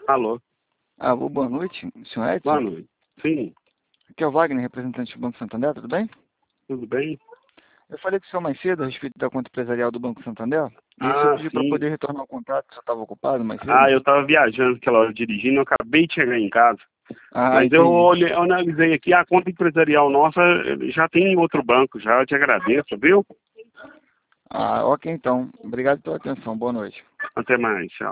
Alô, Alô, boa noite, senhor boa Edson. noite. Sim, Aqui é o Wagner, representante do Banco Santander, tudo bem? tudo bem? Eu falei com o senhor mais cedo a respeito da conta empresarial do Banco Santander, e o senhor Ah, pediu para sim. poder retornar o contato, o senhor estava ocupado mais cedo? Ah, eu estava viajando aquela hora dirigindo, eu acabei de chegar em casa. Ah, Mas eu entendi. olhei, eu analisei aqui, a conta empresarial nossa já tem em outro banco, já eu te agradeço, viu? Ah, ok então. Obrigado pela atenção, boa noite. Até mais, tchau.